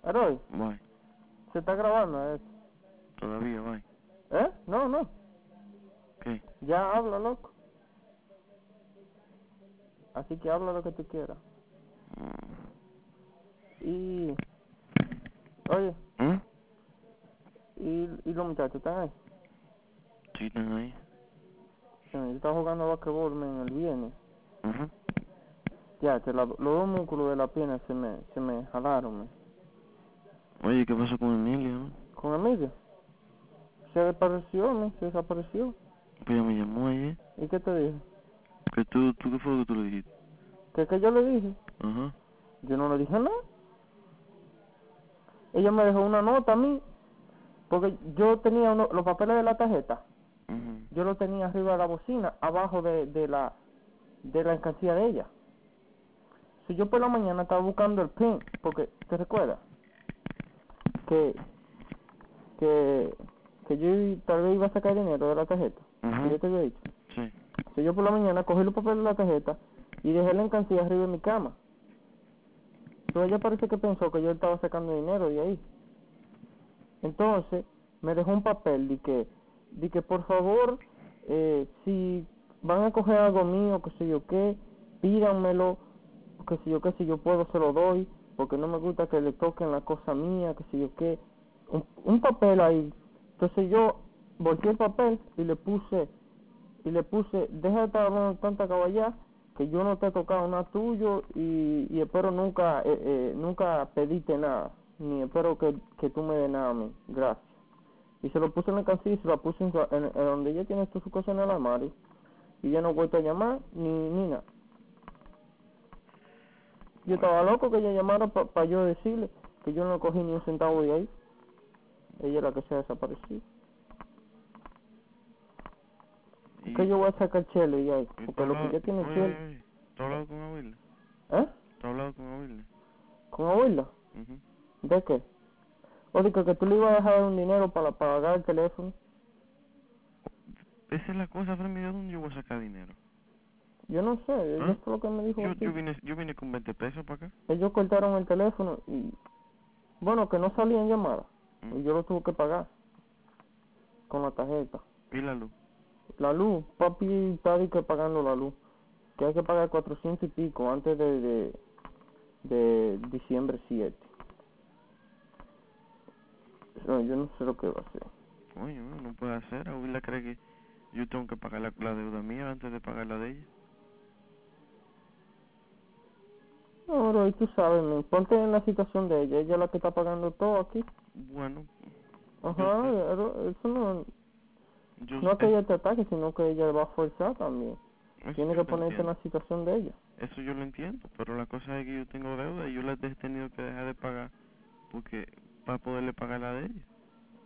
Aroy, Bye. se está grabando, Todavía, bye. No, no. ¿Qué? Ya habla, loco. Así que habla lo que tú quieras. Y... Oye, ¿Mm? ¿y los muchachos están ahí? Sí, están ahí. Sí, yo estaba jugando basquetbol, men, el viernes. Ajá. Ya, que los dos músculos de la pierna se me jalaron, men. Oye, ¿qué pasó con Emilia, no? ¿Con Emilia? Se desapareció, men, se desapareció. Pues ella me llamó ayer. ¿Y qué te dije? ¿Qué tú qué fue lo que tú le dijiste? ¿Qué yo le dije? Ajá. Yo no le dije nada. Ella me dejó una nota a mí, porque yo tenía los papeles de la tarjeta. Mhm. Yo lo tenía arriba de la bocina, abajo de la alcancía de ella. Si yo por la mañana estaba buscando el PIN, porque, ¿te recuerdas? Que yo tal vez iba a sacar dinero de la tarjeta, que yo te había dicho. Sí. Si yo por la mañana cogí los papeles de la tarjeta y dejé la alcancía arriba de mi cama. Entonces ella parece que pensó que yo estaba sacando dinero de ahí. Entonces me dejó un papel de que por favor, si van a coger algo mío, que sé yo qué, pídanmelo, que sé yo qué, si yo puedo se lo doy, porque no me gusta que le toquen la cosa mía, que sé yo qué, un papel ahí. Entonces yo volteé el papel y le puse, deja de estar hablando tanta caballá, que yo no te he tocado nada tuyo y espero nunca pediste nada, ni espero que tú me des nada a mí, gracias. Y se lo puse en la cancilla y se lo puse en donde ella tiene todas sus cosas en el armario. Y ya no he vuelto a llamar ni nada. Yo estaba loco que ella llamara para yo decirle que yo no cogí ni un centavo de ahí. Ella es la que se ha desaparecido. Que yo voy a sacar chelo y ahí, porque lo que ya tiene chelo. Oye, ¿tú has hablado con abuela? ¿Eh? ¿Tú has hablado con abuela? ¿Con abuela? Mhm. ¿De qué? O de que tú le ibas a dejar un dinero para pagar el teléfono. Esa es la cosa, Fran, ¿de dónde yo voy a sacar dinero? Yo no sé, ¿Ah? eso fue lo que me dijo aquí. Yo vine con 20 pesos para acá. Ellos cortaron el teléfono y, bueno, que no salían llamadas. ¿Mm? Y yo lo tuve que pagar con la tarjeta. ¿Y la luz? La luz, papi está que pagando la luz. Que hay que pagar 400 y pico antes de diciembre 7. No, yo no sé lo que va a hacer. Coño, no puede hacer. Abuela cree que yo tengo que pagar la deuda mía antes de pagar la de ella. No, bro, y tú sabes, ponte en la situación de ella. Ella es la que está pagando todo aquí. Bueno, yo Ajá, sé. eso no Yo es que sé. ella te ataque, sino que ella va a forzar también. Eso Tiene yo que lo ponerte en entiendo. la situación de ella. Eso yo lo entiendo. Pero la cosa es que yo tengo deuda y yo las he tenido que dejar de pagar porque para poderle pagar la de ella.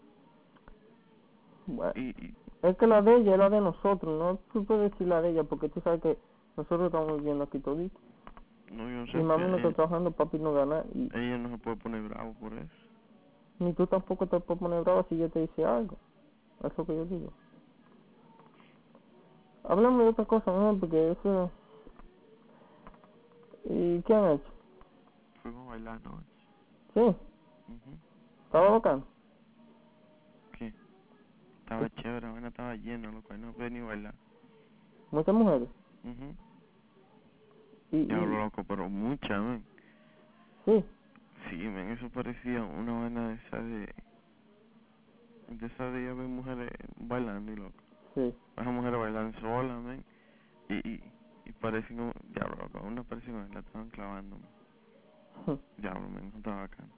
Bueno, Y es que la de ella es la de nosotros, no tú puedes decir la de ella, porque tú sabes que nosotros estamos viviendo aquí todito. no, yo no Y sé mami no está que trabajando, papi no gana, y ella no se puede poner bravo por eso. ni tú tampoco te puedes poner bravo si ella te dice algo. Es lo que yo digo. Háblame de otra cosa, ¿no? Porque eso... ¿Y qué han hecho? Fuimos a bailar anoche. Sí, Mhm. estaba bacán. ¿Qué? Estaba chévere, la vaina estaba llena, loco, ahí no podía ni bailar. Muchas mujeres. Mhm. Ya Y loco, pero muchas, men. sí, Sí, men, eso parecía una vaina de esa de ya ver mujeres bailando y loco. sí. Esas mujeres bailan solas, men. Y parecen como, diablo, loco, una parecía que la estaban clavando, men. Diablo, men, no estaba bacano.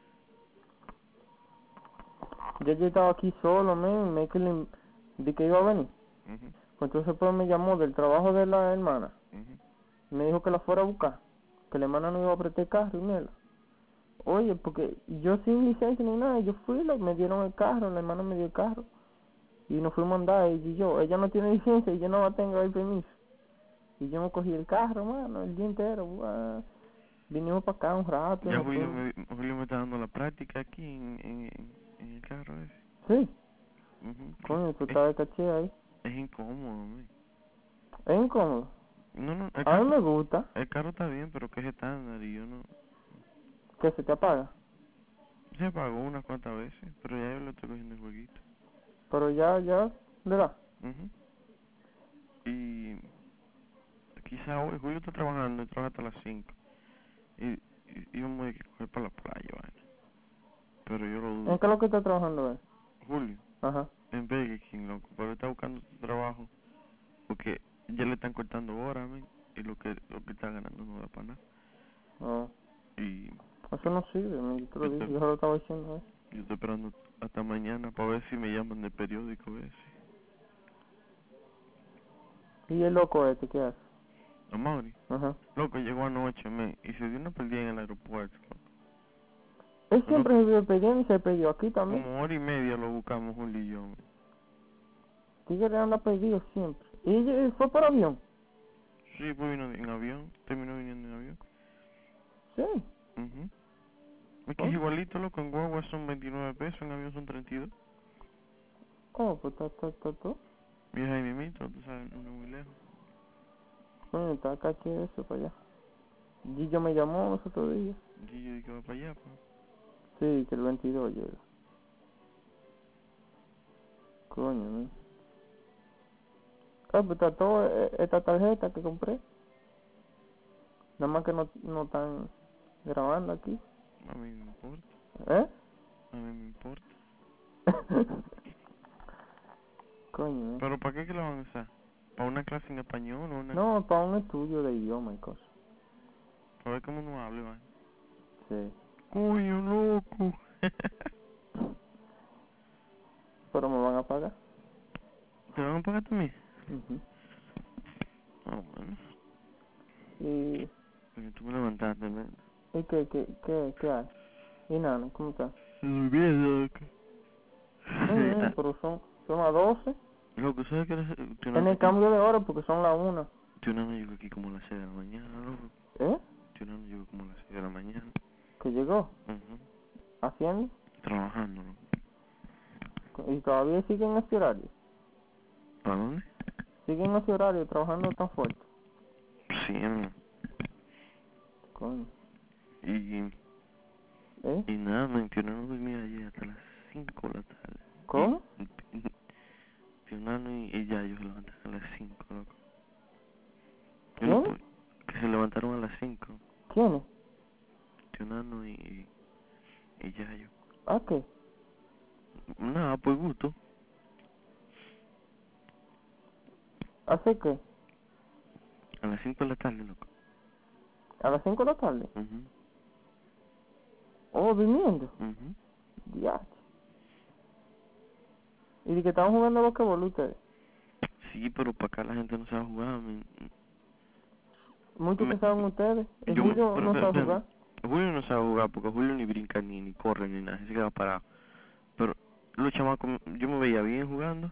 Yo estaba aquí solo, me que de que iba a venir. Mhm. Pues entonces pues me llamó del trabajo de la hermana. Mhm. Me dijo que la fuera a buscar. Que la hermana no iba a prestar el carro y mierda. Oye, porque yo sin licencia ni nada, yo fui, me dieron el carro, la hermana me dio el carro. Y nos fuimos a andar, ella y yo. Ella no tiene licencia y yo no la tengo el permiso. Y yo me cogí el carro, mano, el día entero. Vinimos para acá un rato, Ya eso todo. Julio me está dando la práctica aquí en el carro ese. Sí, Mhm. coño, tú estás de caché ahí. Es incómodo, men. Es incómodo. No, no, A mí me gusta el carro está bien, pero que es estándar y yo no... que se te apaga. Se apagó unas cuantas veces, pero ya yo le estoy cogiendo el jueguito. Pero ya, le da. Ujú. Y quizá hoy Julio está trabajando y trabaja hasta las 5. Y vamos a coger para la playa, vaina. Pero yo lo ¿En dudo. qué es lo que está trabajando él? Julio, Ajá. en Burger King, loco. Pero está buscando trabajo porque ya le están cortando horas, men. Y lo que está ganando no da para nada. No, Y eso no sirve, yo te lo yo, dije, te- yo se lo estaba diciendo, yo estoy esperando hasta mañana para ver si me llaman del periódico ese. ¿Y el loco este qué hace? A Mauri. Ajá. Loco, llegó anoche, men, y se dio una perdida en el aeropuerto. Él Loco, siempre se vive perdiendo y se perdió aquí también. como hora y media lo buscamos Julio y yo, men. Tigre anda perdido siempre. ¿Y fue por avión? Sí, pues vino en avión, terminó viniendo en avión. Sí. Mhm. Es que es Oh, igualito, loco, en guagua son 29 pesos, en avión son 32. pues está. Viaja ahí mismito, tú sabes, no es muy lejos. Coño, está acá aquí eso para allá. Gillo me llamó los otros días. Y yo dije que va para allá, pues. Sí, que el 22 llega. Coño, ¿no? Pues está todo esta tarjeta que compré. Nada más que no están grabando aquí. A mí me importa, ¿Eh? a mí me importa. Coño, ¿no? Pero ¿para qué que lo van a usar? ¿Para una clase en español o una...? No, para un estudio de idioma y cosas. Para ver cómo uno habla, va. Sí. Coño, loco. Pero me van a pagar. ¿Te van a pagar también? Ujú. Ah, bueno. Y Porque tú me levantaste, man. qué hay? Y nada, ¿cómo está? Estoy bien, loco. Pero son las 12. Loco, ¿sabes qué era? En el cambio de hora porque son las 1. Tionano llegó aquí como a las 6 de la mañana, loco. ¿Eh? Tionano llegó como a las 6 de la mañana. Que llegó Mhm. haciendo. Trabajando, loco. Y todavía siguen ese horario. ¿Para dónde? Siguen ese horario trabajando tan fuerte. Sí, man. Coño. Y ¿Eh? nada, man, Tionano dormía ayer hasta las 5 de la tarde. ¿Cómo? Y Tionano y Yayo se levantaron a las 5, loco. Yo no ¿Quién? pude. Que se levantaron a las 5. ¿Quiénes? Tionano y Yayo. ¿A qué? Nada, por gusto. ¿Hace qué? A las 5 de la tarde, loco. ¿A las 5 de la tarde? Mhm. Oh, durmiendo. Mhm. Ya. ¿Y de que estaban jugando basquetbol ustedes? Sí, pero para acá la gente no sabe jugar, man. Muchos que saben ustedes. El Yo me, Julio no sabe espérame. jugar. Julio no sabe jugar porque Julio ni brinca ni corre ni nada, se queda parado. Pero los chamacos, yo me veía bien jugando.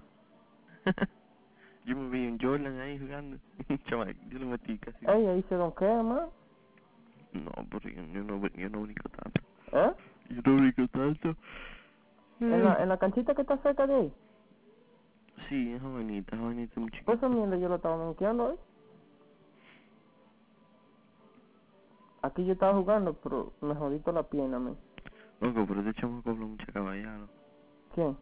Yo me veía en Jordan ahí jugando. Chamaco, yo lo metí casi. Ey, ahí se donquea, man. No, porque yo no brinco tanto. ¿Eh? Yo no brinco tanto. En la canchita que está cerca de ahí. Sí, es jovenita muy Pues chiquita. esa mierda yo lo estaba donkeando ahí. Aquí yo estaba jugando, pero me jodito la pierna, man. Loco, pero este chamaco habla mucha caballada. ¿Quién?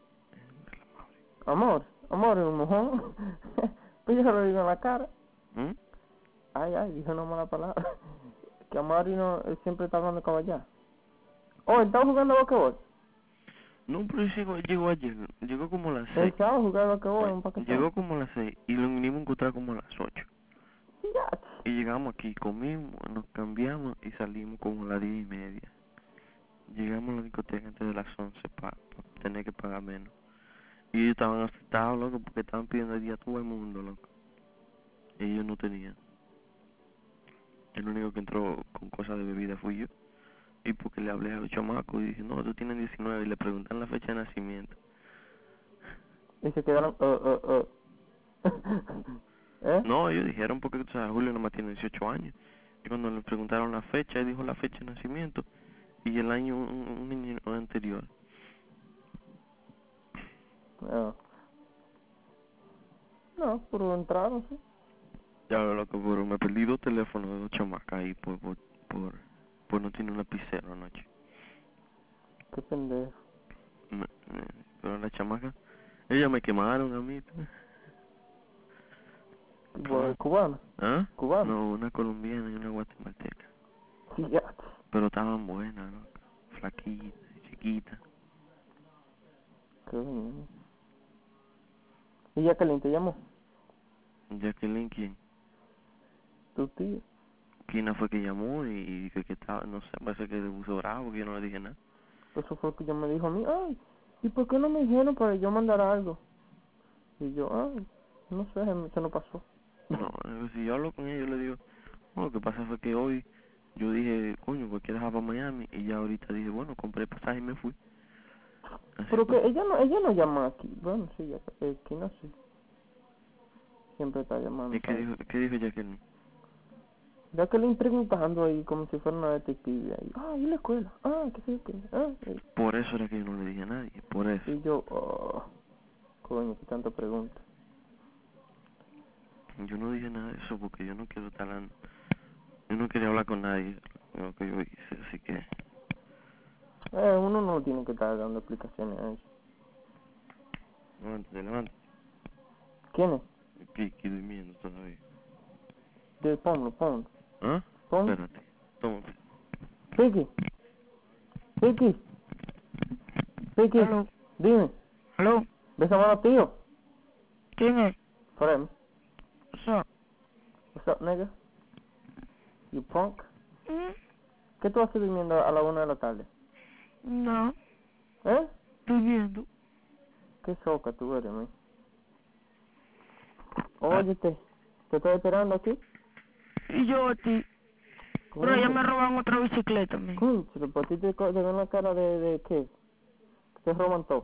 Amor. Amor es un mojón. Pues yo se lo digo en la cara. ¿Mm? Ay, dije una mala palabra. Que Amari no, él siempre está hablando caballá. Oh, él estaba jugando basquetbol. No, pero ese llegó ayer. Llegó como a las Él 6. sabe jugar basquetbol en un Llegó paquetón. como a las 6 y lo vinimos a encontrar como a las 8. Ya. Y llegamos aquí, comimos, nos cambiamos y salimos como a las 10:30. Llegamos a la discoteca antes de las 11 para tener que pagar menos. Y ellos estaban asustados, loco, porque estaban pidiendo el día a todo el mundo, loco. Ellos no tenían. El único que entró con cosas de bebida fui yo. Y porque le hablé a los chamacos y dije, no, tú tienes 19. Y le preguntan la fecha de nacimiento. Y se quedaron, ¿Eh? No, ellos dijeron porque, o sea, Julio nomás tiene 18 años. Y cuando le preguntaron la fecha, él dijo la fecha de nacimiento. Y el año un año anterior. No. No, pero entraron, sí. Ya lo loco, pero me perdí 2 teléfonos de 2 chamacas ahí por no tener un lapicero anoche. Qué pendejo. Pero la chamaca, ellas me quemaron a mí. ¿Cubana? ¿Ah? ¿Cubana? No, una colombiana y una guatemalteca. Sí, ya. Pero estaban buenas, ¿no? Flaquitas, chiquitas. Qué bien. ¿Y Jacqueline te llamó? Jacqueline, ¿quién? Tu tío. Kina fue que llamó y que estaba, no sé, parece que se puso bravo porque yo no le dije nada. Eso fue lo que ella me dijo a mí. Ay, ¿y por qué no me dijeron para yo mandar algo? Y yo, ay, no sé, se nos pasó. No, si yo hablo con ella, yo le digo, no, lo que pasa fue que hoy yo dije, coño, cualquiera va para Miami, y ya ahorita dije, bueno, compré pasaje y me fui. Así Pero que fue. ella no llama aquí. Bueno, sí, ya, aquí no sé. Siempre está llamando. ¿Y qué dijo Jacqueline? Jacqueline preguntando ahí como si fuera una detective ahí. Ah, ¿y la escuela? Ah, qué sé yo qué. Ah, Por eso era que yo no le dije a nadie, por eso. y yo, oh, coño, qué tanta pregunta. Yo no dije nada de eso porque yo no quiero estar hablando. Yo no quería hablar con nadie de lo que yo hice, así que... Uno no tiene que estar dando explicaciones a eso. Levántate. ¿Quién es? Aquí durmiendo todavía. Ponlo. ¿Ah? Ponlo. Espérate, tómate. Ricky, Hello. dime. Hello. ¿Ves a mano tío? ¿Quién es? Frem. What's up? What's up, nigga? You punk? Mm, ¿Qué tú haces durmiendo a la 1 de la tarde? no, ¿Eh? estoy viendo. Qué soca tú eres, man. Ah, Óyete, te estoy esperando aquí. Y yo a ti. Pero ya me roban otra bicicleta, man. Conchale, pues a ti te ven la cara de ¿qué? Que te roban todo.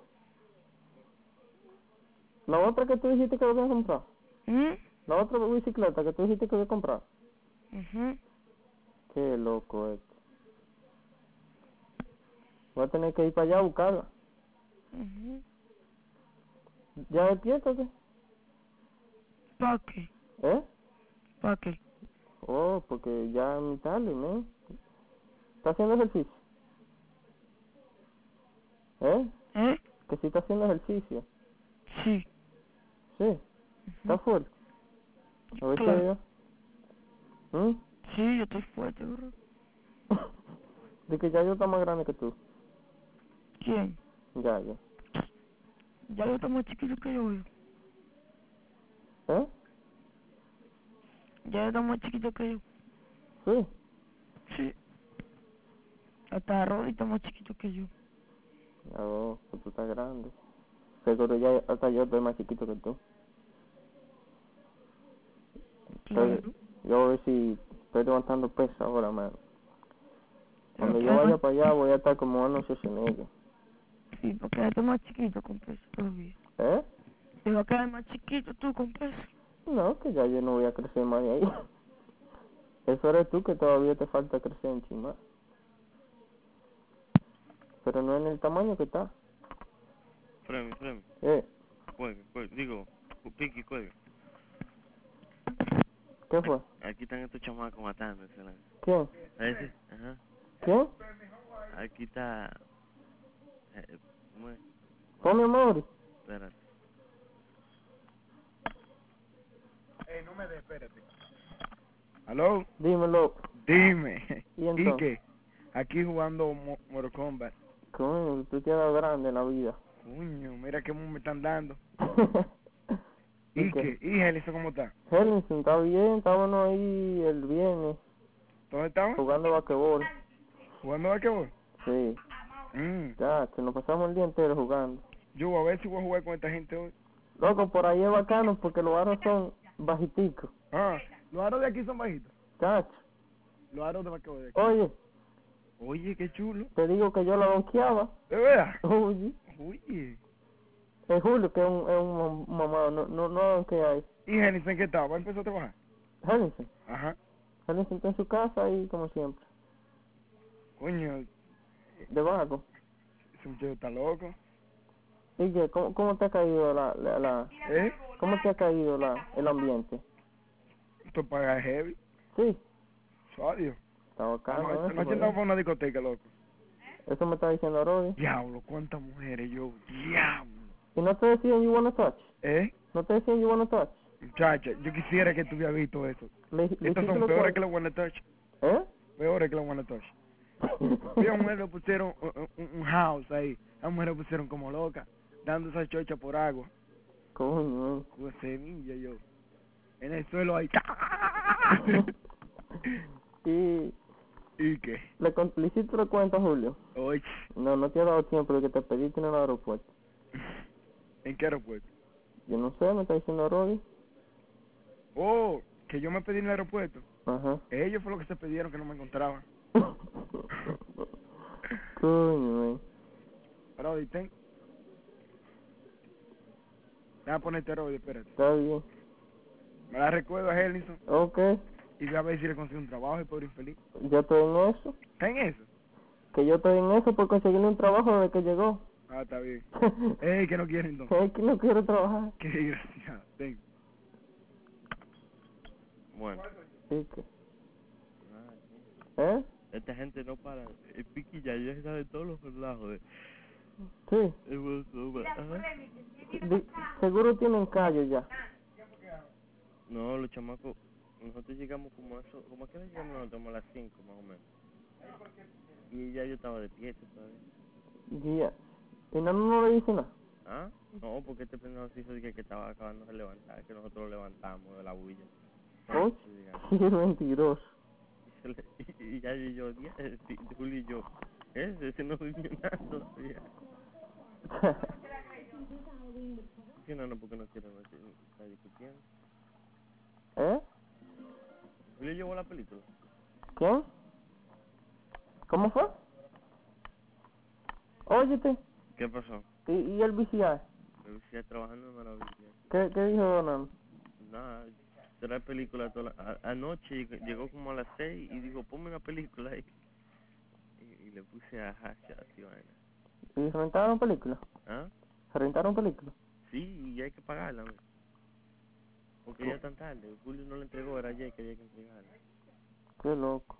La otra que tú dijiste que habías comprado. ¿Mm? La otra bicicleta que tú dijiste que habías comprado. Ujú. Qué loco este. Voy a tener que ir para allá a buscarla. Ujú. ¿Ya despiértate? ¿Para qué? ¿Eh? ¿Para qué? Oh, porque ya es muy tarde, ¿no? ¿Está haciendo ejercicio? ¿Eh? ¿Eh? Que sí está haciendo ejercicio. Sí. Sí. Está fuerte. A ver Claro. qué. ¿Mm? Sí, yo estoy fuerte, bro. De que ya yo está más grande que tú. ¿Quién? Ya. Ya yo estoy más chiquito que yo. ¿Eh? Ya yo estoy más chiquito que yo. Sí. Sí. Hasta Roddy está más chiquito que yo. Oh, pues tú estás grande. Seguro ya hasta yo estoy más chiquito que tú. Claro. Yo voy a ver si estoy levantando peso ahora, man. Pero Cuando que yo vaya además, para allá voy a estar como Arnold Schwarzenegger. sí, porque ya estoy más chiquito con peso todavía. ¿Eh? Te va a quedar más chiquito tú con peso. No, que ya yo no voy a crecer más de ahí. Eso eres tú que todavía te falta crecer en chima. Pero no en el tamaño que está. Fremi, cuelga, digo, Piqui, cuelga. ¿Qué fue? Aquí están estos chamacos matándose. ¿Quién? Ese, ajá. ¿Quién? Aquí está... ¿cómo es? Tommy Amori. Espérate. Aló, Dímelo. dime. ¿Y ¿Y entonces? qué? Aquí jugando Mortal Kombat. Coño, tú te has dado grande en la vida. Coño, mira qué me están dando. ¿Y ¿Y qué? qué? ¿Y Helison cómo está? Hellinson, está bien, estábamos ahí el viernes ¿Dónde estamos? jugando basquetbol. ¿Jugando basquetbol? Sí, Mm. ya, que nos pasamos el día entero jugando. Yo voy a ver si voy a jugar con esta gente hoy. Loco, por ahí es bacano porque los aros son bajiticos. Ah, los aros de aquí son bajitos. Chacho, Los aros de basquetbol de aquí. oye, Oye, qué chulo. te digo que yo la donkeaba. ¿De verdad? Oye, Oye. es Julio que es un mamado, no donkea ahí. ¿Y Helison qué tal? ¿Va a empezar a trabajar? Hellinson, Ajá. Hellinson está en su casa y como siempre, Coño, de vago. ese muchacho está loco. ¿Y qué? ¿Cómo te ha caído ¿Eh? cómo te ha caído el ambiente? Esto paga heavy. Sí, Adiós. está bacano eso, Anoche andamos para una discoteca, loco. Eso me está diciendo Rodi. Diablo, cuántas mujeres yo, diablo. ¿Y no te decían you wanna touch? ¿Eh? ¿No te decían you wanna touch? Muchacha, yo quisiera que tú hubieras visto eso. Le Estos hiciste son lo peores cual- que los Wanna Touch. ¿Eh? Peores que los Wanna Touch. Y a mujer le pusieron un house ahí. A mujer le pusieron como loca, dando esa chocha por agua. Coño, Con semilla yo. En el suelo ahí. ¿Y ¿Y qué? le hiciste lo cuento a Julio? Oye, No te ha dado tiempo de que te pediste en el aeropuerto. ¿en qué aeropuerto? Yo no sé, me está diciendo Rodi. Oh, que yo me pedí en el aeropuerto. Ajá. Ellos fue lo que se pidieron que no me encontraban. Coño, Pero ten. Déjame ponerte Rodi, espérate. está bien. Me la recuerdo a Helison Ok, y voy a ver si le consigo un trabajo, el pobre infeliz. ya estoy en eso. ¿Está en eso? Que yo estoy en eso por conseguirle un trabajo desde que llegó. Ah, está bien. Ey, que no quiere entonces. Es que no quiero trabajar. Qué desgraciado. Ten. Bueno, ¿Y qué? nada, ¿Eh? esta gente no para. El piqui ya está de todos los relados. Sí. Seguro tienen callo ya. No, los chamacos, nosotros llegamos como a eso, como a qué hora llegamos nosotros, como a las 5 más o menos. Y ya yo estaba despierto todavía. Ya. ¿Y no le dice nada? ¿Ah? No, porque este pendejo se hizo de que estaba acabando de levantar, que nosotros lo levantamos de la bulla. Oye, qué mentiroso. Y ya yo, Julio y yo, ese no durmió nada todavía. ¿Qué no, porque no quiero estar discutiendo? ¿Eh? Julio llevó la película. ¿Quién? ¿Cómo fue? Óyete, ¿Qué pasó? ¿y el VCR? Me decía trabajando en maravilla. ¿Qué dijo Donald? Nada, trae película toda anoche llegó como a las 6 y dijo, ponme una película ahí. Y le puse a Hasha, así vaina. ¿Y se rentaron películas? ¿Ah? ¿Se rentaron películas? Sí, y hay que pagarla, ¿no? Porque ya tan tarde. Julio no le entregó, era ayer que había que entregarla. Qué loco.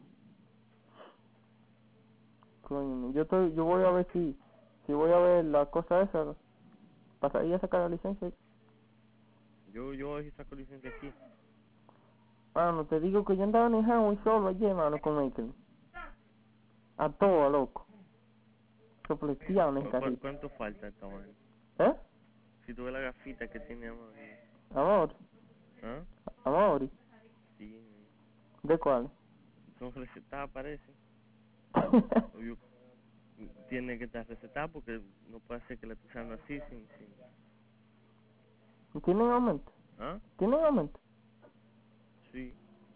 Coño, yo voy a ver si voy a ver la cosa esa, para ir a sacar la licencia. Yo hoy saco licencia aquí. Mano, te digo que yo andaba en el highway solo ayer, mano, con Michael. A todo, loco. Sopleteado en el carril. ¿Cuánto falta esta vaina? ¿Eh? Si tú ves la gafita que tiene amor. Amor. ¿Ah? Amor. Sí. ¿De cuál? Son recetadas, parece. Obvio, tiene que estar recetada porque no puede ser que la esté usando así sin... ¿Tienen aumento? ¿Ah? ¿Tienen aumento? Sí.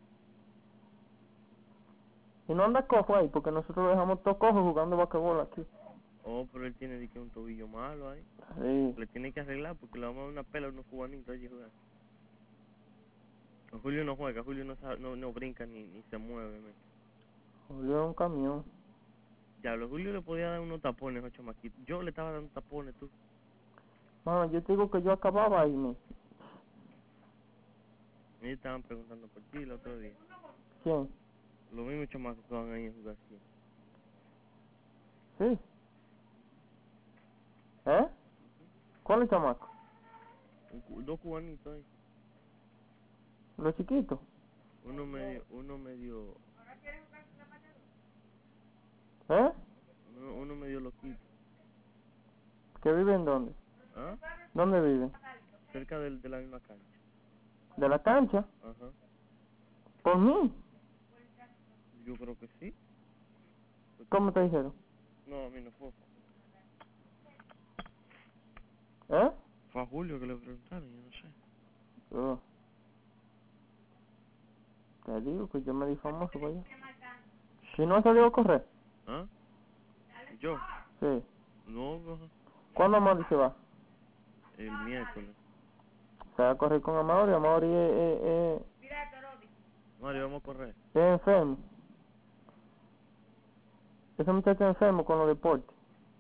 Y no anda cojo ahí, porque nosotros lo dejamos todo cojo jugando basquetbol aquí. Oh, pero él tiene que un tobillo malo ahí. Sí. Le tiene que arreglar porque le vamos a dar una pela a unos cubanitos allí jugar. Julio no juega, Julio no sabe, no brinca ni se mueve. Julio es un camión. Ya, a Julio le podía dar unos tapones, ocho maquitos. Yo le estaba dando tapones, tú. Mano, yo te digo que yo acababa ahí, me. Ellos estaban preguntando por ti el otro día. ¿Quién? Los mismos chamacos que van ahí a jugar aquí. Sí. ¿Eh? ¿Cuál es chamaco? Dos cubanitos ahí. Los chiquitos. Uno medio, ¿Eh? uno medio loquito. ¿Que viven dónde? ¿Ah? ¿Dónde viven? Cerca de la misma cancha. ¿De la cancha? Ajá. ¿Por mí? Yo creo que sí. ¿Cómo te dijeron? No, a mí no fue. ¿Eh? Fue a Julio que le preguntaron, yo no sé. Oh. Te digo que yo me di famoso para allá. ¿Si no ha salido a correr? ¿Ah? ¿Yo? Sí. No, ajá. ¿Cuándo Amaury se va? El miércoles. Se va a correr con Amaury. Amaury es Mario, vamos a correr. enfermo. Ese muchacho es enfermo con los deportes.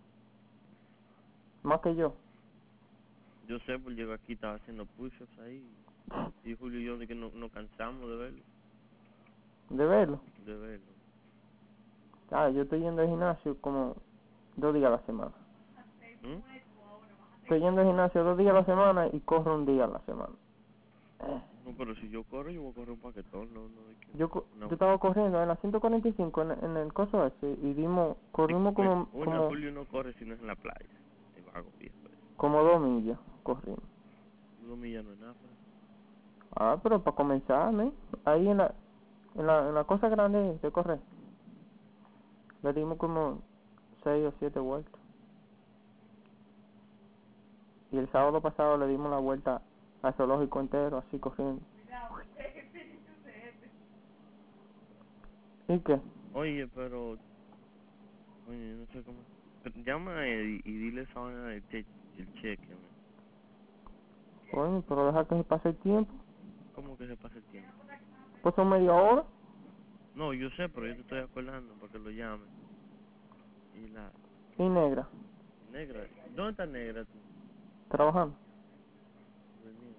Más que yo. Yo sé, pues llegó aquí, estaba haciendo push-ups ahí. Y Julio y yo de que no cansamos de verlo. ¿De verlo? De verlo. Ah, yo estoy yendo al gimnasio como 2 días a la semana. ¿Mm? Estoy yendo al gimnasio 2 días a la semana y corro 1 día a la semana. No, pero si yo corro, yo voy a correr un paquetón, no de que... Yo una- estaba corriendo en la 145 en el coso ese y corrimos Una Julio no corre si no es en la playa. Es vago, viejo. como 2 millas, corrimos. 2 millas no es nada, pero... Pero para comenzar, ¿no? Ahí en la cosa grande de correr, le dimos como 6 o 7 vueltas. Y el sábado pasado le dimos la vuelta al zoológico entero, así corriendo. ¿Y qué? Oye, pero... Oye, no sé cómo... Pero llama a Eddie y dile esa vaina del el cheque, man. Coño, pero deja que se pase el tiempo. ¿Cómo que se pasa el tiempo? Pues son media hora. No, yo sé, pero yo te estoy acordando para que lo llame. Y la Y negra, negra, ¿dónde está negra tú? trabajando. Venía.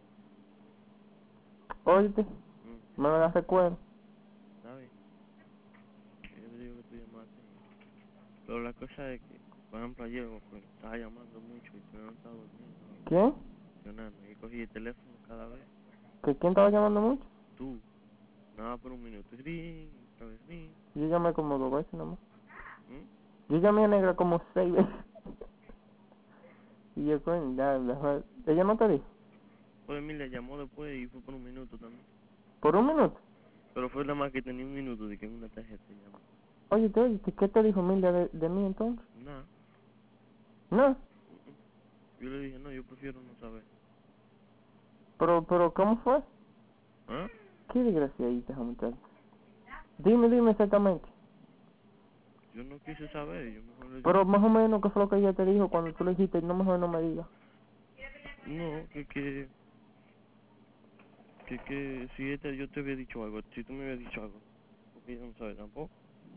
Oíste, me la recuerdo. ¿Está bien? Yo te digo que tú llamaste. Pero la cosa es que, por ejemplo, ayer pues, estaba llamando mucho y tú no estabas durmiendo. ¿Quién? Yo nada, y cogí el teléfono cada vez. ¿Que quién estaba llamando mucho? Tú, nada por un minuto. Ring, otra vez ring. Yo llamé como 2 veces nomás. ¿Mm? Yo llamé a negra como 6 veces. Y yo, coño, ella no te dijo. Pues Emilia llamó después y fue por un minuto también. ¿Por 1 minuto? Pero fue nada más que tenía un minuto de que en una tarjeta llamó. Oye, ¿qué te dijo Emilia de mí entonces? Nada. No, Yo le dije, no, yo prefiero no saber. pero ¿cómo fue? ¿Ah? Qué desgraciadita esa muchacha. Dime exactamente. Yo no quise saber, yo mejor le dije. Pero más o menos, ¿qué fue lo que ella te dijo cuando tú le dijiste, no, mejor no me digas? No, que si yo te había dicho algo, si tú me habías dicho algo, porque ella no sabe tampoco.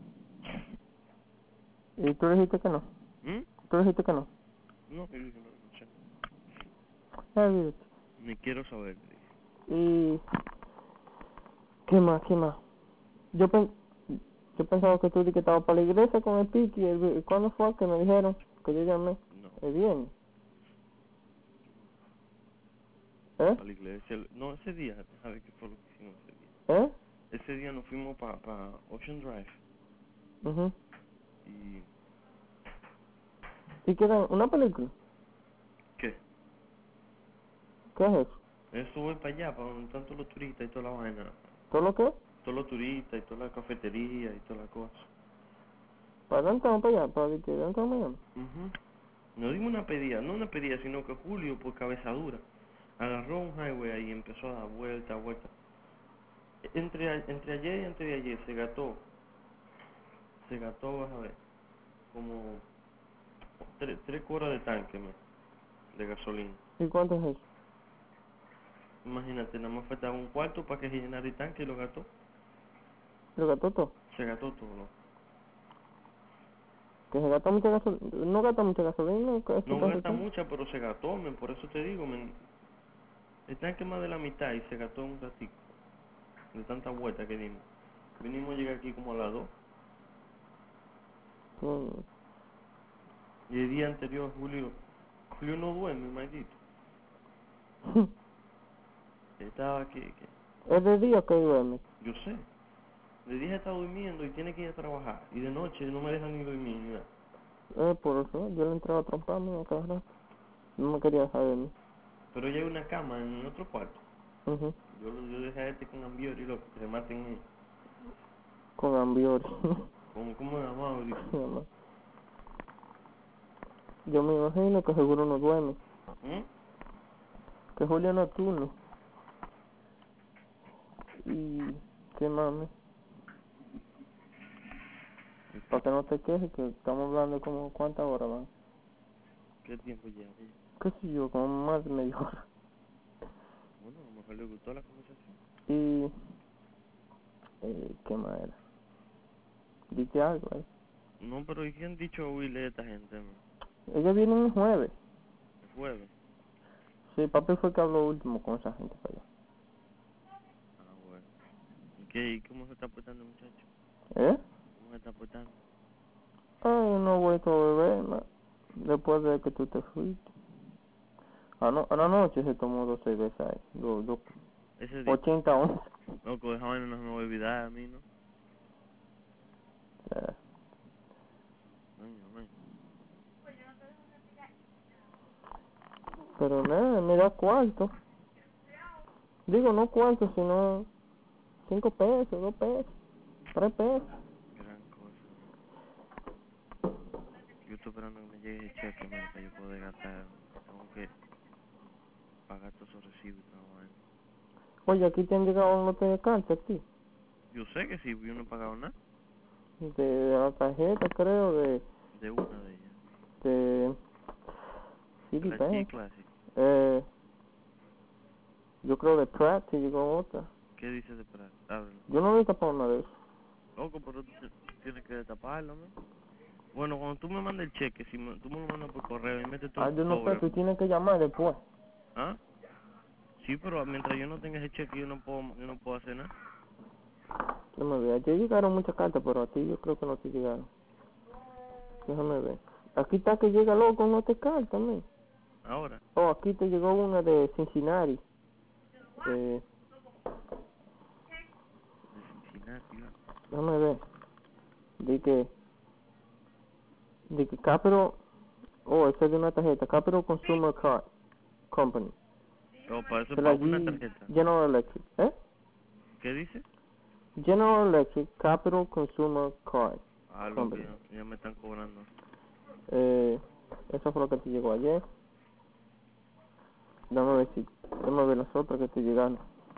Y tú le dijiste que no. ¿Mm? Tú le dijiste que no. No, yo dije, no sé. Olvídate. Ni quiero saber, le dije. Y... ¿Qué más? Yo, yo pensaba que tú dijiste que estabas para la iglesia con el piqui. ¿Cuándo fue que me dijeron que yo llamé? No, El viernes. ¿Eh? a la iglesia. No, ese día, ¿sabes qué fue lo que hicimos ese día? ¿Eh? Ese día nos fuimos para Ocean Drive Mhm. y... ¿Y qué era? ¿Una película? ¿Qué? ¿Qué es eso? Eso voy para allá, para donde están todos los turistas y toda la vaina. ¿Todo lo que? Todos los turistas y toda la cafetería y toda la cosa. ¿Para dónde para allá? ¿Para dónde Miami? No dimos una pedida, no una pedida, sino que Julio, por cabeza dura, agarró un highway ahí y empezó a dar vuelta. Entre ayer y antes de ayer se gastó, vas a ver, como 3 cuartos de tanque de gasolina. ¿Y cuánto es eso? Imagínate, nada más faltaba un cuarto para que se llenara el tanque y lo gastó. ¿Lo gastó todo? Se gastó todo, ¿no? Que se gasta mucha gasolina. No gasta mucha gasolina. No gasta mucha, pero se gastó, men, por eso te digo, men. El tanque más de la mitad y se gastó un ratico. De tanta vuelta que dimos. Vinimos a llegar aquí como a las 2. Y el día anterior, Julio no duerme, maldito. Estaba aquí, ¿Es de día que duerme? yo sé. De día está durmiendo y tiene que ir a trabajar. Y de noche no me deja ni dormir ni nada. Por eso. Yo le entraba a tromparme a cada rato. No me quería saber de mí. Pero ya hay una cama en otro cuarto. Ujú. Yo dejé a este con Ambiori, loco, que se maten ahí. Con Ambiori. ¿Cómo se llamaba? Digo, Yo me imagino que seguro no duerme. ¿Mm? Que Julio es nocturno. Y... ¿Qué mami? Para que no te quejes, que estamos hablando como cuántas horas van. ¿Qué tiempo lleva? ¿Qué sé yo? Como más de media hora. Bueno, a lo mejor le gustó la conversación. Y... ¿qué más era? Dije algo, No, pero ¿y qué han dicho Will de esta gente, man? Ellos vienen el jueves. El jueves. Sí, papi fue que habló último con esa gente para allá. Ah, bueno. ¿Y qué? ¿Y cómo se está portando el muchacho? ¿Eh? ¿Cómo se está portando? Ay, no he vuelto a beber más. Después de que tú te fuiste. A la noche se tomó 2 cervezas ahí. Ese día. 80 onzas. Loco, esa vaina no se me va a olvidar a mí, ¿no? Ya. Coño, man. Pero nada, me da cuarto. Digo, no cuarto, sino 5 pesos, 2 pesos, 3 pesos. Gran cosa, man. Yo estoy esperando que me llegue el cheque, man, para yo poder gastar. Tengo que pagar todos esos recibos y toda la vaina. Oye, aquí te han llegado un lote de cartas, aquí. Yo sé que sí, yo no he pagado nada De la tarjeta, creo, de una de ellas. de De City la Bank. G-Classic. Yo creo de Pratt te llegó otra. ¿Qué dice de Prat? Ábrelo. Yo no he tapado nada de eso. Loco, pero tú tienes que destaparlo, man. Bueno, cuando tú me mandas el cheque, si tú me lo mandas por correo y metes todo en Yo tu no sé, sobre. tú tienes que llamar después. ¿Ah? Sí, pero mientras yo no tenga ese cheque, yo no puedo hacer nada. Déjame ver, ayer llegaron muchas cartas, pero a ti yo creo que no te llegaron. Déjame ver. Aquí está que llega loco, no te cartas también. Ahora. Oh, aquí te llegó una de Cincinnati. De Cincinnati, ¿no? Déjame ver. De que Capital, esa es de una tarjeta, Capital Consumer Card Company. O para eso De la pago una tarjeta. General Electric, ¿Qué dice? General Electric Capital Consumer Card Algo Company. que ya me están cobrando. Eso fue lo que te llegó ayer. Déjame ver las otras que te llegaron.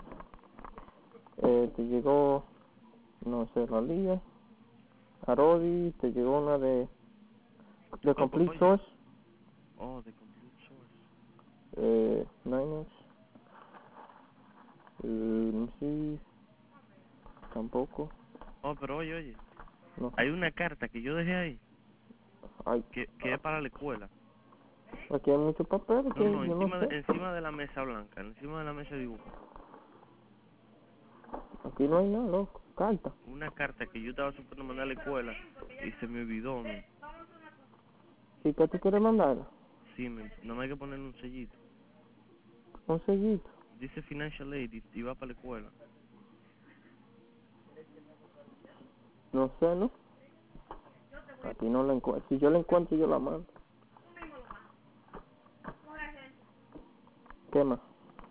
Te llegó, no sé, la Liga, Arodi, te llegó una de Complete Oye. Source, Oh, de Complete Source. Niners, sí, tampoco, Oh, pero oye. no, Hay una carta que yo dejé ahí, ay, que es para la escuela. aquí hay mucho papel que No, yo no sé, encima de la mesa blanca, encima de la mesa de dibujo. aquí no hay nada, loco, carta, Una carta que yo estaba supuesto mandar a la escuela y se me olvidó, man. ¿y qué tú quieres mandarla? Sí, no hay que ponerle un sellito. Un sellito, Dice Financial Aid y va para la escuela. no sé, ¿no? Aquí no la encuentro, si yo la encuentro yo la mando. ¿Qué más?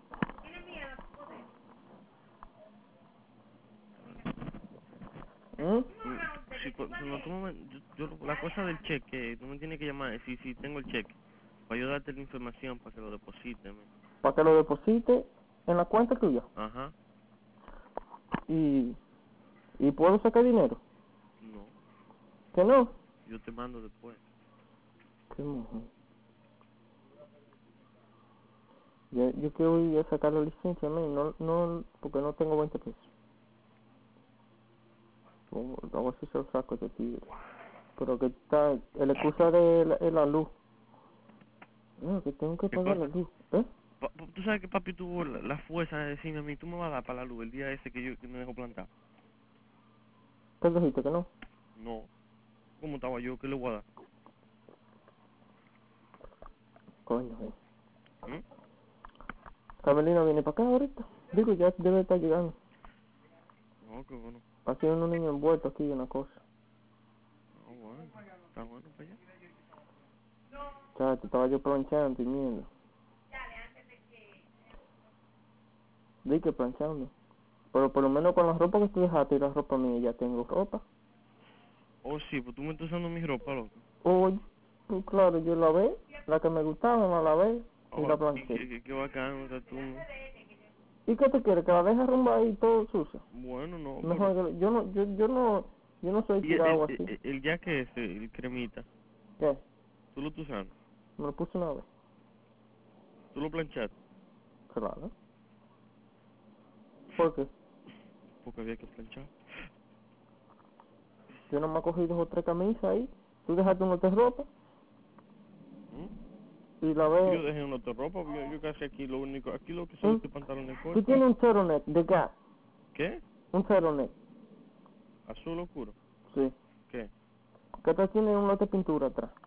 ¿Mm? Sí, no, la cosa del cheque, tú me tienes que llamar, si tengo el cheque, para yo darte la información para que lo deposite, man. Para que lo deposite en la cuenta tuya Ajá, y puedo sacar dinero. no, ¿Que no? yo te mando después. Qué mujer. Yo quiero ir a sacar la licencia, man, no, porque no tengo 20 pesos. A ver si se lo saco de ti. Pero que está, el excusa de la luz. No, que tengo que ¿Qué pagar la cosa? luz. Tú sabes que papi tuvo la fuerza de decirme a mí, tú me vas a dar para la luz el día ese que me dejó plantado. ¿Qué dijiste que no? No, ¿cómo estaba yo? ¿Qué le voy a dar? Coño, ¿Mm? Carmelina viene para acá ahorita. Digo, ya debe estar llegando. No, qué bueno. Ha sido unos niños envueltos aquí en una cosa. Ah, bueno, está bueno para allá. Chacho, estaba yo planchando y mierda. Di que planchando. Pero por lo menos con la ropa que tú dejaste y la ropa mía, ya tengo ropa. Oh, sí, pues tú me estás usando mi ropa, loco. Oye, pues claro, yo lavé, la que me gustaba la lavé y Oh, la planché. qué bacano está tú, ¿no? ¿Y qué te quieres? ¿Que la deje rumba ahí todo sucio? Bueno, no, Mejor pero... que yo no soy Y tirado así. el jaque ese, el cremita, ¿Qué? ¿tú lo estás usando? Me lo puse una vez. ¿Tú lo planchaste? Claro. ¿Por qué? Porque había que planchar. Yo no me cogí 2 o 3 camisas ahí. Tú dejaste una de ropa ¿Mm? y la Yo ves. dejé una otra ropa, yo casi aquí lo único, aquí lo que solo este pantalón de Tú corto. tienes un turtleneck de Gap. ¿Qué? Un turtleneck. ¿Azul oscuro? Sí. ¿Qué? que esta tiene un lote de pintura atrás.